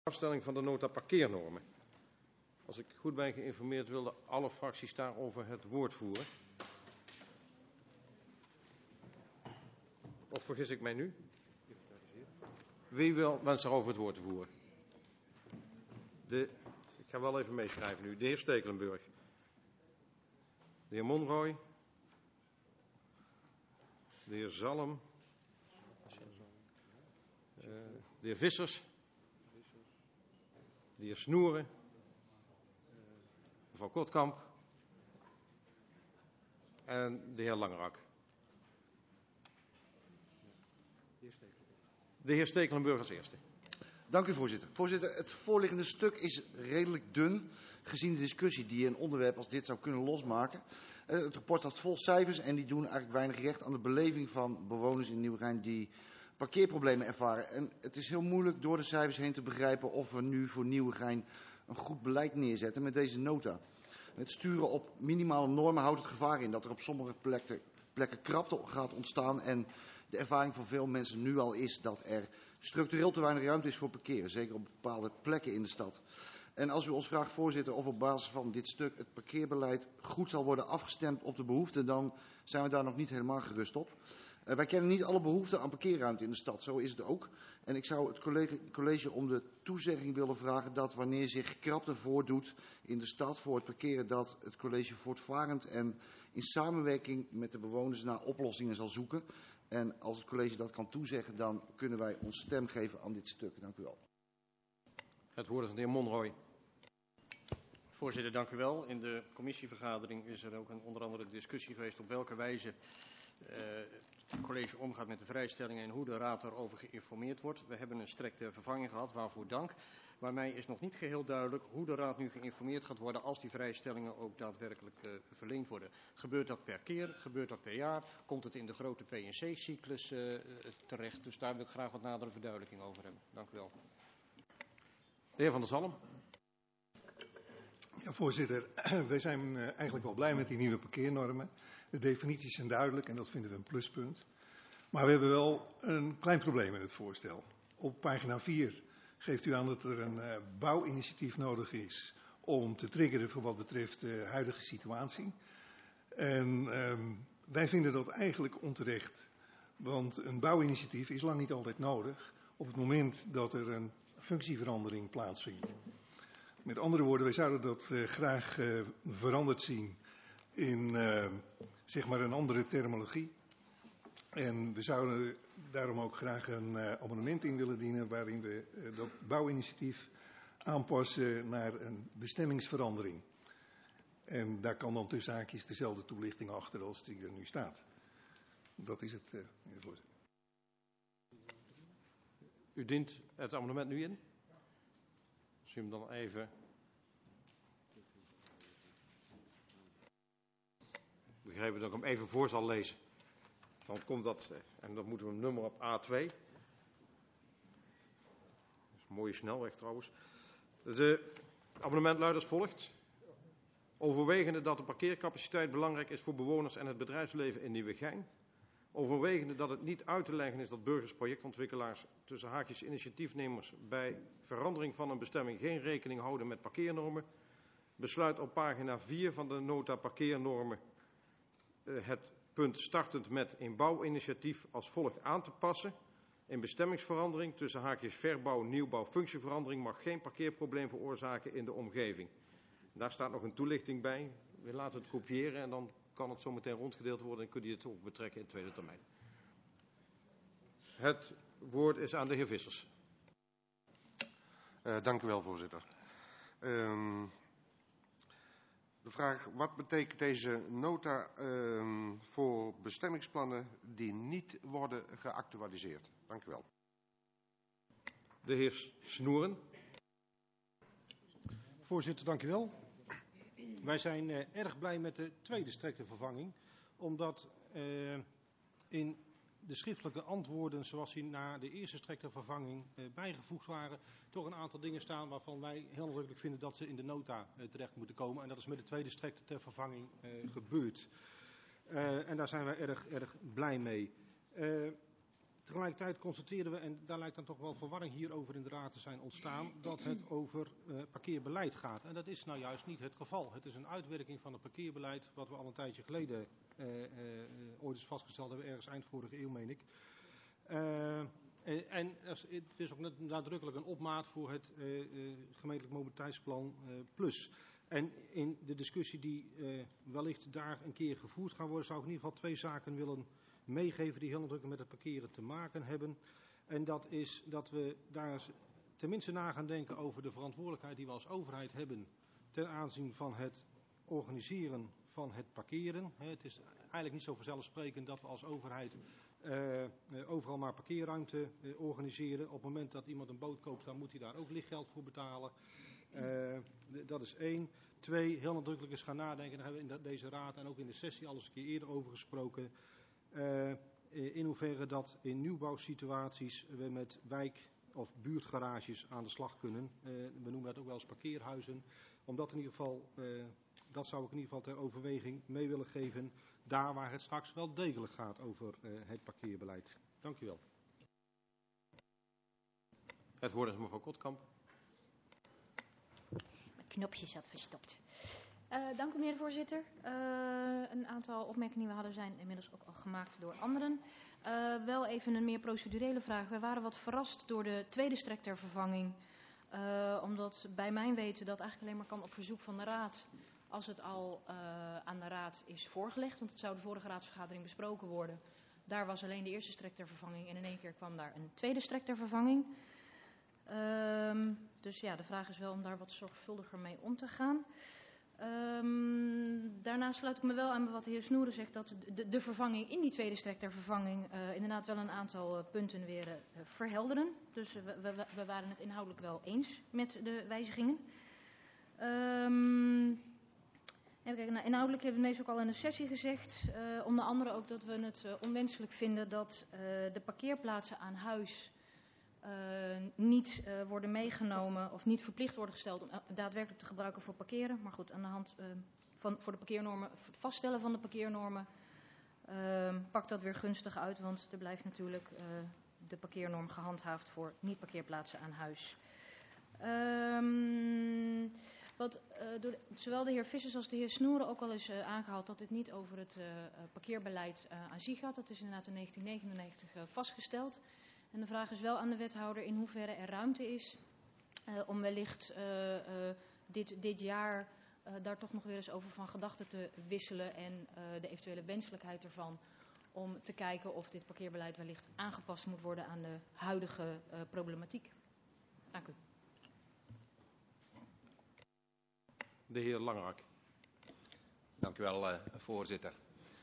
Afstelling van de nota parkeernormen. Als ik goed ben geïnformeerd wilden alle fracties daarover het woord voeren. Of vergis ik mij nu? Wie wenst daarover het woord te voeren? Ik ga wel even meeschrijven nu. De heer Stekelenburg. De heer Monroy. De heer Zalm. De heer Vissers. De heer Snoeren. Mevrouw Kortkamp. En de heer Langerak. De heer Stekelenburg als eerste. Dank u, voorzitter. Voorzitter, het voorliggende stuk is redelijk dun, gezien de discussie die een onderwerp als dit zou kunnen losmaken. Het rapport staat vol cijfers en die doen eigenlijk weinig recht aan de beleving van bewoners in Nieuwegein die parkeerproblemen ervaren. En het is heel moeilijk door de cijfers heen te begrijpen of we nu voor Nieuwegein een goed beleid neerzetten met deze nota. Het sturen op minimale normen houdt het gevaar in dat er op sommige plekken krapte gaat ontstaan en de ervaring van veel mensen nu al is dat er structureel te weinig ruimte is voor parkeren, zeker op bepaalde plekken in de stad. En als u ons vraagt, voorzitter, of op basis van dit stuk het parkeerbeleid goed zal worden afgestemd op de behoeften, dan zijn we daar nog niet helemaal gerust op. Wij kennen niet alle behoeften aan parkeerruimte in de stad, zo is het ook. En ik zou het college om de toezegging willen vragen dat wanneer zich krapte voordoet in de stad voor het parkeren, dat het college voortvarend en in samenwerking met de bewoners naar oplossingen zal zoeken. En als het college dat kan toezeggen, dan kunnen wij ons stem geven aan dit stuk. Dank u wel. Het woord is aan de heer Monroy. Voorzitter, dank u wel. In de commissievergadering is er ook onder andere discussie geweest op welke wijze het college omgaat met de vrijstellingen en hoe de raad daarover geïnformeerd wordt. We hebben een strikte vervanging gehad, waarvoor dank. Maar mij is nog niet geheel duidelijk hoe de raad nu geïnformeerd gaat worden als die vrijstellingen ook daadwerkelijk verleend worden. Gebeurt dat per keer? Gebeurt dat per jaar? Komt het in de grote P&C-cyclus terecht? Dus daar wil ik graag wat nadere verduidelijking over hebben. Dank u wel. De heer Van der Zalm. Ja, voorzitter, wij zijn eigenlijk wel blij met die nieuwe parkeernormen. De definities zijn duidelijk en dat vinden we een pluspunt. Maar we hebben wel een klein probleem in het voorstel. Op pagina 4 geeft u aan dat er een bouwinitiatief nodig is om te triggeren voor wat betreft de huidige situatie. En wij vinden dat eigenlijk onterecht. Want een bouwinitiatief is lang niet altijd nodig op het moment dat er een functieverandering plaatsvindt. Met andere woorden, wij zouden dat graag veranderd zien in zeg maar een andere terminologie. En we zouden daarom ook graag een amendement in willen dienen waarin we dat bouwinitiatief aanpassen naar een bestemmingsverandering. En daar kan dan tussen haakjes dezelfde toelichting achter als die er nu staat. Dat is het, meneer voorzitter. U dient het amendement nu in? Als u hem dan even. Ik begrijp dat ik hem even voor zal lezen. Dan komt dat, en dan moeten we een nummer op A2. Dat is een mooie snelweg trouwens. Het amendement luidt als volgt. Overwegende dat de parkeercapaciteit belangrijk is voor bewoners en het bedrijfsleven in Nieuwegein. Overwegende dat het niet uit te leggen is dat burgers, projectontwikkelaars, tussen haakjes initiatiefnemers, bij verandering van een bestemming geen rekening houden met parkeernormen. Besluit op pagina 4 van de nota parkeernormen het punt startend met een bouwinitiatief als volgt aan te passen. Een bestemmingsverandering, tussen haakjes verbouw, nieuwbouw, functieverandering mag geen parkeerprobleem veroorzaken in de omgeving. Daar staat nog een toelichting bij. We laten het kopiëren en dan kan het zo meteen rondgedeeld worden en kunt u het ook betrekken in tweede termijn. Het woord is aan de heer Vissers. Dank u wel, voorzitter. De vraag, wat betekent deze nota voor bestemmingsplannen die niet worden geactualiseerd? Dank u wel. De heer Snoeren. Voorzitter, dank u wel. Wij zijn erg blij met de tweede strikte vervanging, omdat in de schriftelijke antwoorden zoals die na de eerste strikte vervanging bijgevoegd waren, toch een aantal dingen staan waarvan wij heel nadrukkelijk vinden dat ze in de nota terecht moeten komen. En dat is met de tweede strikte vervanging gebeurd. En daar zijn wij erg blij mee. Tegelijkertijd constateren we, en daar lijkt dan toch wel verwarring hierover in de raad te zijn ontstaan, dat het over parkeerbeleid gaat. En dat is nou juist niet het geval. Het is een uitwerking van het parkeerbeleid wat we al een tijdje geleden ooit eens vastgesteld hebben, ergens eind vorige eeuw meen ik. En het is ook nadrukkelijk een opmaat voor het gemeentelijk mobiliteitsplan Plus. En in de discussie die wellicht daar een keer gevoerd gaan worden, zou ik in ieder geval 2 zaken willen meegeven die heel nadrukkelijk met het parkeren te maken hebben. En dat is dat we daar eens tenminste na gaan denken over de verantwoordelijkheid die we als overheid hebben ten aanzien van het organiseren van het parkeren. Het is eigenlijk niet zo vanzelfsprekend dat we als overheid overal maar parkeerruimte organiseren. Op het moment dat iemand een boot koopt, dan moet hij daar ook lichtgeld voor betalen. Dat is 1. 2, heel nadrukkelijk eens gaan nadenken. Daar hebben we in deze raad en ook in de sessie al eens een keer eerder over gesproken. In hoeverre dat in nieuwbouwsituaties we met wijk- of buurtgarages aan de slag kunnen. We noemen dat ook wel eens parkeerhuizen. Omdat in ieder geval, dat zou ik in ieder geval ter overweging mee willen geven. Daar waar het straks wel degelijk gaat over het parkeerbeleid. Dank u wel. Het woord is mevrouw Kotkamp. Mijn knopje zat verstopt. Dank u meneer de voorzitter. Een aantal opmerkingen die we hadden zijn inmiddels ook al gemaakt door anderen. Wel even een meer procedurele vraag. Wij waren wat verrast door de tweede strektervervanging. Omdat bij mijn weten dat eigenlijk alleen maar kan op verzoek van de raad als het al aan de raad is voorgelegd. Want het zou de vorige raadsvergadering besproken worden. Daar was alleen de eerste strektervervanging en in één keer kwam daar een tweede strektervervanging. Dus ja, de vraag is wel om daar wat zorgvuldiger mee om te gaan. Daarnaast sluit ik me wel aan bij wat de heer Snoeren zegt, dat de vervanging in die tweede strektervervanging inderdaad wel een aantal punten weer verhelderen. Dus we waren het inhoudelijk wel eens met de wijzigingen. Even kijken, nou, inhoudelijk hebben we het meest ook al in de sessie gezegd. Onder andere ook dat we het onwenselijk vinden dat de parkeerplaatsen aan huis niet worden meegenomen of niet verplicht worden gesteld om daadwerkelijk te gebruiken voor parkeren. Maar goed, aan de hand voor de parkeernormen, voor het vaststellen van de parkeernormen pakt dat weer gunstig uit. Want er blijft natuurlijk de parkeernorm gehandhaafd voor niet-parkeerplaatsen aan huis. Wat door zowel de heer Vissers als de heer Snoeren ook al is aangehaald, dat dit niet over het parkeerbeleid aan zich gaat. Dat is inderdaad in 1999 vastgesteld. En de vraag is wel aan de wethouder in hoeverre er ruimte is om wellicht dit jaar daar toch nog weer eens over van gedachten te wisselen en de eventuele wenselijkheid ervan om te kijken of dit parkeerbeleid wellicht aangepast moet worden aan de huidige problematiek. Dank u. De heer Langerak. Dank u wel, voorzitter.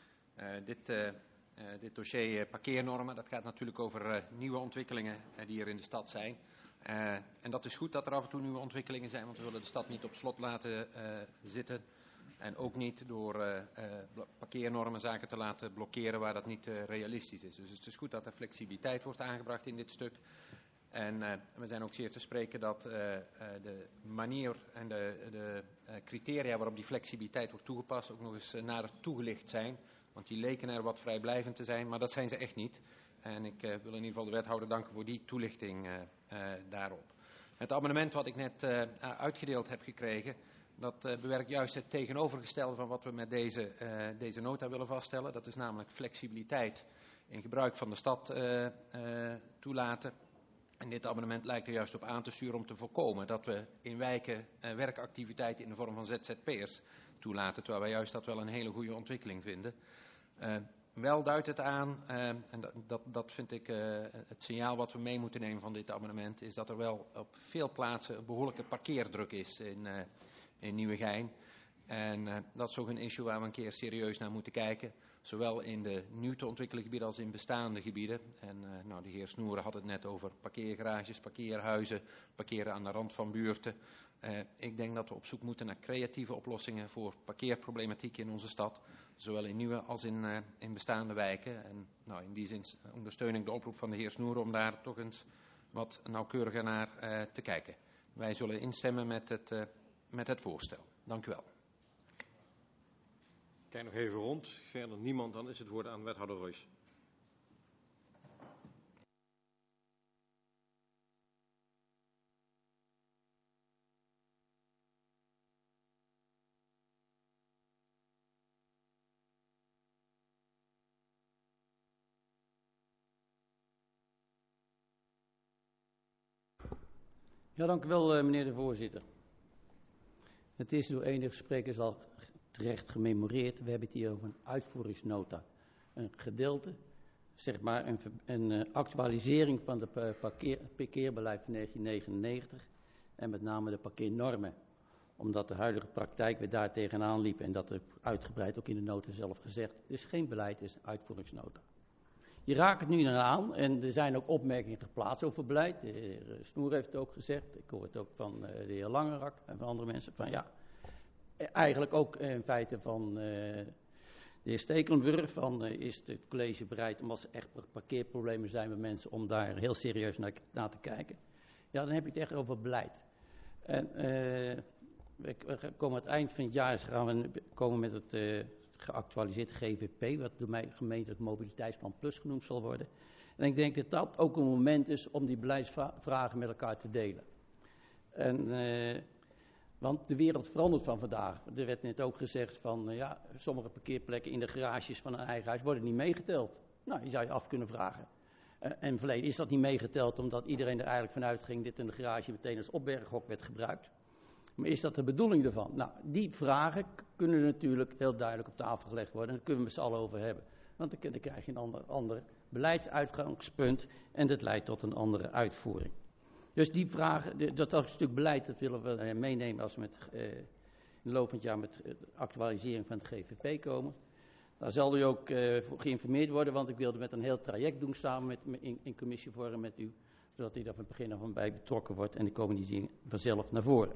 Dit dossier parkeernormen, dat gaat natuurlijk over nieuwe ontwikkelingen die er in de stad zijn. En dat is goed dat er af en toe nieuwe ontwikkelingen zijn, want we willen de stad niet op slot laten zitten. En ook niet door parkeernormen zaken te laten blokkeren waar dat niet realistisch is. Dus het is goed dat er flexibiliteit wordt aangebracht in dit stuk. En we zijn ook zeer te spreken dat de manier en de criteria waarop die flexibiliteit wordt toegepast ook nog eens nader toegelicht zijn. Want die leken er wat vrijblijvend te zijn, maar dat zijn ze echt niet. En ik wil in ieder geval de wethouder danken voor die toelichting daarop. Het amendement wat ik net uitgedeeld heb gekregen, dat bewerkt juist het tegenovergestelde van wat we met deze nota willen vaststellen. Dat is namelijk flexibiliteit in gebruik van de stad toelaten. En dit amendement lijkt er juist op aan te sturen om te voorkomen dat we in wijken werkactiviteiten in de vorm van ZZP'ers toelaten. Terwijl wij juist dat wel een hele goede ontwikkeling vinden. Wel duidt het aan, en dat vind ik het signaal wat we mee moeten nemen van dit amendement, is dat er wel op veel plaatsen een behoorlijke parkeerdruk is in Nieuwegein. En dat is ook een issue waar we een keer serieus naar moeten kijken. Zowel in de nieuw te ontwikkelen gebieden als in bestaande gebieden. En de heer Snoeren had het net over parkeergarages, parkeerhuizen, parkeren aan de rand van buurten. Ik denk dat we op zoek moeten naar creatieve oplossingen voor parkeerproblematiek in onze stad. Zowel in nieuwe als in bestaande wijken. En in die zin ondersteun ik de oproep van de heer Snoeren om daar toch eens wat nauwkeuriger naar te kijken. Wij zullen instemmen met het voorstel. Dank u wel. Kijk nog even rond. Verder niemand, dan is het woord aan wethouder Roys. Ja, dank u wel, meneer de voorzitter. Het is door enige sprekers al terecht gememoreerd. We hebben het hier over een uitvoeringsnota. Een gedeelte, zeg maar een actualisering van het parkeerbeleid van 1999. En met name de parkeernormen. Omdat de huidige praktijk weer daar tegenaan liep. En dat er uitgebreid ook in de nota zelf gezegd. Het is geen beleid, het is een uitvoeringsnota. Je raakt het nu aan en er zijn ook opmerkingen geplaatst over beleid. De heer Snoer heeft het ook gezegd. Ik hoor het ook van de heer Langerak en van andere mensen. Van ja, eigenlijk ook in feite van de heer Stekelenburg. Van is het college bereid om als er echt parkeerproblemen zijn met mensen om daar heel serieus naar te kijken. Ja, dan heb je het echt over beleid. En we komen aan het eind van het jaar gaan we komen met het geactualiseerd GVP, wat door mij gemeentelijk mobiliteitsplan plus genoemd zal worden. En ik denk dat dat ook een moment is om die beleidsvragen met elkaar te delen. Want de wereld verandert van vandaag. Er werd net ook gezegd van, ja, sommige parkeerplekken in de garages van een eigen huis worden niet meegeteld. Nou, je zou je af kunnen vragen. En verleden is dat niet meegeteld omdat iedereen er eigenlijk vanuit ging dat in de garage meteen als opberghok werd gebruikt. Maar is dat de bedoeling ervan? Nou, die vragen kunnen natuurlijk heel duidelijk op tafel gelegd worden. En daar kunnen we met z'n allen over hebben. Want dan krijg je een ander beleidsuitgangspunt en dat leidt tot een andere uitvoering. Dus die vragen, dat stuk beleid, dat willen we meenemen als we in de loop van het jaar met de actualisering van het GVP komen. Daar zal u ook voor geïnformeerd worden, want ik wilde met een heel traject doen samen in commissievorm met u. Zodat u daar van begin af aan bij betrokken wordt en dan komen die dingen vanzelf naar voren.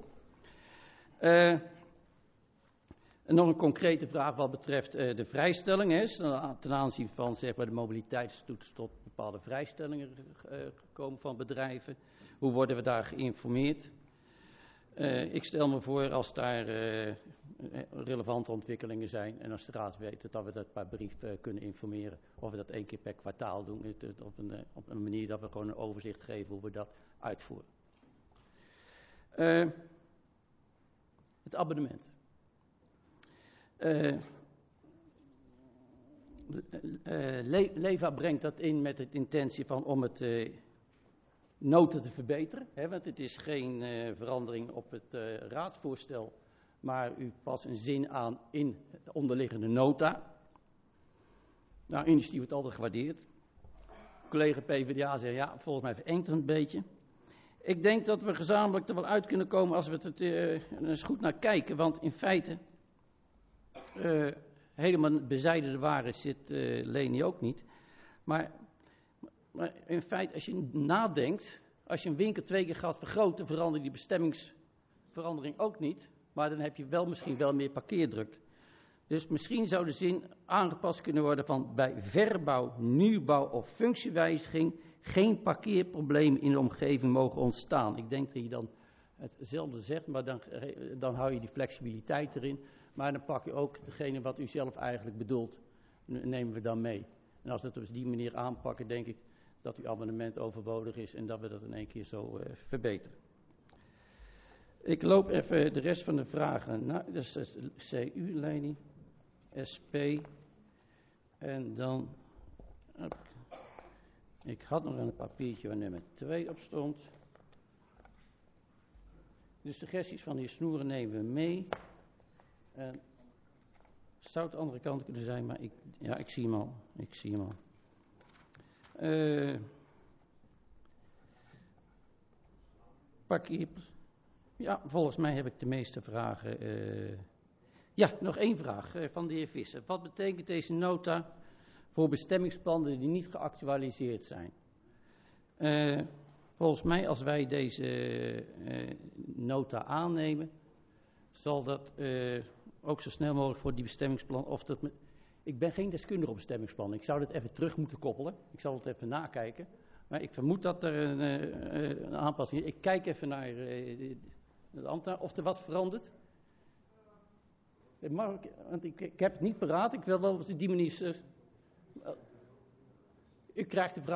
En nog een concrete vraag wat betreft de vrijstellingen. Ten aanzien van zeg maar, de mobiliteitstoets tot bepaalde vrijstellingen gekomen van bedrijven. Hoe worden we daar geïnformeerd? Ik stel me voor als daar relevante ontwikkelingen zijn en als de raad weet dat we dat per brief kunnen informeren. Of we dat 1 keer per kwartaal doen op een manier dat we gewoon een overzicht geven hoe we dat uitvoeren. Het abonnement. Leva brengt dat in met de intentie van om het noten te verbeteren. Want het is geen verandering op het raadsvoorstel, maar u past een zin aan in de onderliggende nota. Nou, initiatief wordt altijd gewaardeerd. Collega PvdA zegt ja, volgens mij verengt het een beetje. Ik denk dat we gezamenlijk er wel uit kunnen komen als we het eens goed naar kijken. Want in feite, helemaal bezijden de waarheid zit Leni ook niet. Maar in feite, als je nadenkt, als je een winkel 2 keer gaat vergroten, verandert die bestemmingsverandering ook niet. Maar dan heb je wel misschien wel meer parkeerdruk. Dus misschien zou de zin aangepast kunnen worden van bij verbouw, nieuwbouw of functiewijziging geen parkeerproblemen in de omgeving mogen ontstaan. Ik denk dat je dan hetzelfde zegt, maar dan hou je die flexibiliteit erin. Maar dan pak je ook degene wat u zelf eigenlijk bedoelt, nemen we dan mee. En als we het op die manier aanpakken, denk ik dat uw amendement overbodig is en dat we dat in 1 keer zo verbeteren. Ik loop even de rest van de vragen. Nou, dat is CU, Leni, SP en dan... Ik had nog een papiertje waar nummer 2 op stond. De suggesties van de heer Snoeren nemen we mee. En het zou de andere kant kunnen zijn, maar ik zie hem al. Parkeer. Ja, volgens mij heb ik de meeste vragen. Ja, nog 1 vraag van de heer Visser. Wat betekent deze nota voor bestemmingsplannen die niet geactualiseerd zijn? Volgens mij, als wij deze nota aannemen, zal dat ook zo snel mogelijk voor die bestemmingsplan. Ik ben geen deskundige op bestemmingsplannen. Ik zou dat even terug moeten koppelen. Ik zal het even nakijken. Maar ik vermoed dat er een aanpassing is. Ik kijk even naar de ambtenaar of er wat verandert. Want ik heb het niet paraat. Ik wil wel op die manier. U krijgt de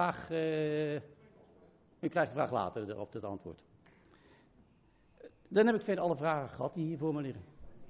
vraag later op het antwoord. Dan heb ik verder alle vragen gehad die hier voor me liggen.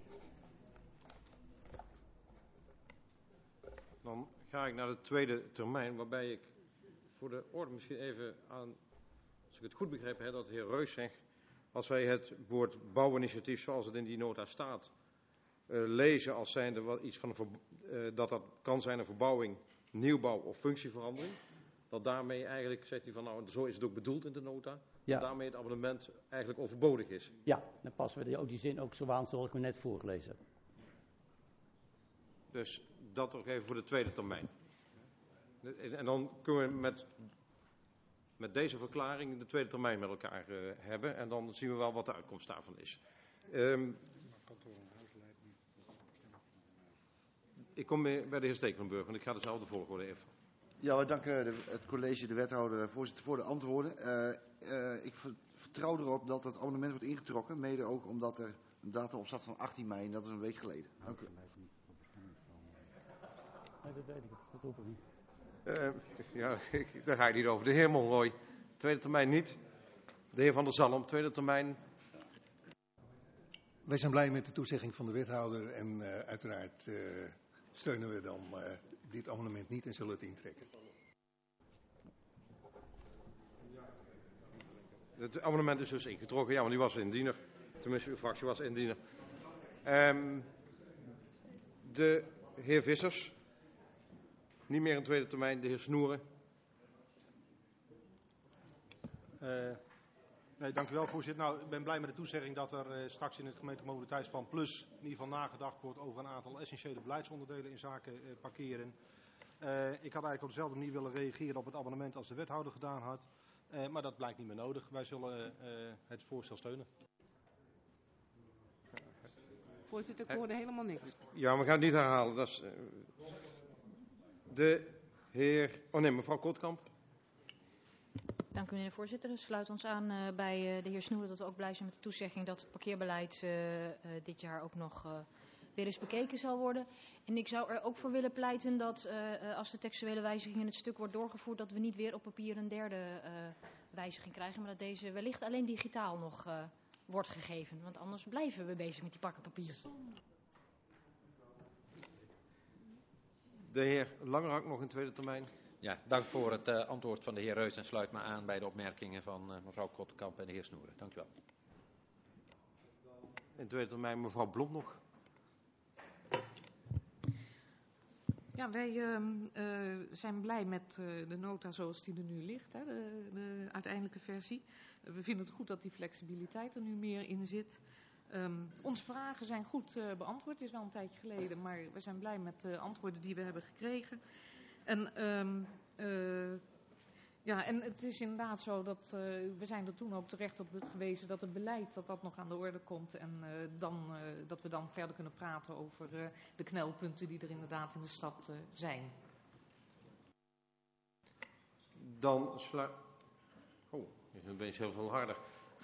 Dan ga ik naar de tweede termijn, waarbij ik voor de orde misschien even aan, als ik het goed begrepen heb, dat de heer Reus zegt Als wij het woord bouwinitiatief zoals het in die nota staat lezen als zijnde wel iets van dat kan zijn een verbouwing, nieuwbouw of functieverandering, dat daarmee eigenlijk, zegt hij van nou, zo is het ook bedoeld in de nota, Ja. dat daarmee het amendement eigenlijk overbodig is. Ja, dan passen we die zin ook zo aan zoals ik me net voorgelezen heb. Dus dat nog even voor de tweede termijn. En dan kunnen we met deze verklaring de tweede termijn met elkaar hebben. En dan zien we wel wat de uitkomst daarvan is. Ik kom bij de heer Stekelenburg, want ik ga dezelfde volgorde even. Ja, we danken het college, de wethouder, voorzitter, voor de antwoorden. Ik vertrouw erop dat het amendement wordt ingetrokken. Mede ook omdat er een datum op staat van 18 mei en dat is een week geleden. Dank u. Dat weet ik, dat hoef ik niet. Ja, daar ga je niet over. De heer Monroy, tweede termijn niet. De heer Van der Zalm, tweede termijn. Wij zijn blij met de toezegging van de wethouder en uiteraard steunen we dan dit amendement niet en zullen het intrekken. Het amendement is dus ingetrokken, ja, want die was indiener. Tenminste, uw fractie was indiener. De heer Vissers, niet meer een tweede termijn. De heer Snoeren. Nee, dank u wel, voorzitter. Nou, ik ben blij met de toezegging dat er straks in het gemeentelijk mobiliteitsplan Plus in ieder geval nagedacht wordt over een aantal essentiële beleidsonderdelen in zaken parkeren. Ik had eigenlijk op dezelfde manier willen reageren op het amendement als de wethouder gedaan had. Maar dat blijkt niet meer nodig. Wij zullen het voorstel steunen. Voorzitter, ik hoorde helemaal niks. Ja, we gaan het niet herhalen. Dat is, de heer... Oh nee, mevrouw Kortkamp. Dank u, meneer de voorzitter. We sluiten ons aan bij de heer Snoeren dat we ook blij zijn met de toezegging dat het parkeerbeleid dit jaar ook nog weer eens bekeken zal worden. En ik zou er ook voor willen pleiten dat als de textuele wijziging in het stuk wordt doorgevoerd, dat we niet weer op papier een derde wijziging krijgen, maar dat deze wellicht alleen digitaal nog wordt gegeven. Want anders blijven we bezig met die pakken papier. De heer Langerak nog in tweede termijn. Ja, dank voor het antwoord van de heer Reus en sluit me aan bij de opmerkingen van mevrouw Krottenkamp en de heer Snoeren. Dank u wel. In tweede termijn mevrouw Blom nog. Ja, wij zijn blij met de nota zoals die er nu ligt, hè, de uiteindelijke versie. We vinden het goed dat die flexibiliteit er nu meer in zit. Onze vragen zijn goed beantwoord. Het is wel een tijdje geleden, maar we zijn blij met de antwoorden die we hebben gekregen. En het is inderdaad zo dat we zijn er toen ook terecht op gewezen dat het beleid dat nog aan de orde komt. En dat we dan verder kunnen praten over de knelpunten die er inderdaad in de stad zijn. Dan ben je heel veel harder.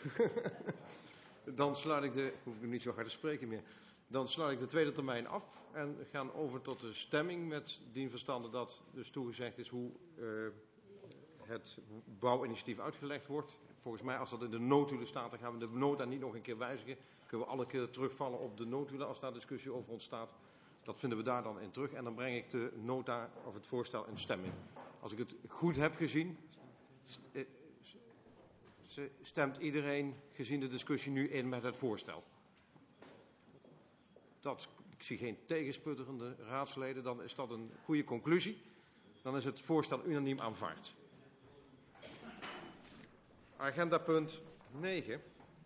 Dan sluit ik hoef ik niet zo hard te spreken meer. Dan sluit ik de tweede termijn af en gaan over tot de stemming met dien verstande dat dus toegezegd is hoe het bouwinitiatief uitgelegd wordt. Volgens mij als dat in de notulen staat, dan gaan we de nota niet nog een keer wijzigen. Kunnen we alle keer terugvallen op de notulen als daar discussie over ontstaat. Dat vinden we daar dan in terug en dan breng ik de nota of het voorstel in stemming. Als ik het goed heb gezien, stemt iedereen gezien de discussie nu in met het voorstel. Ik zie geen tegensputterende raadsleden, dan is dat een goede conclusie. Dan is het voorstel unaniem aanvaard. Agenda punt 9.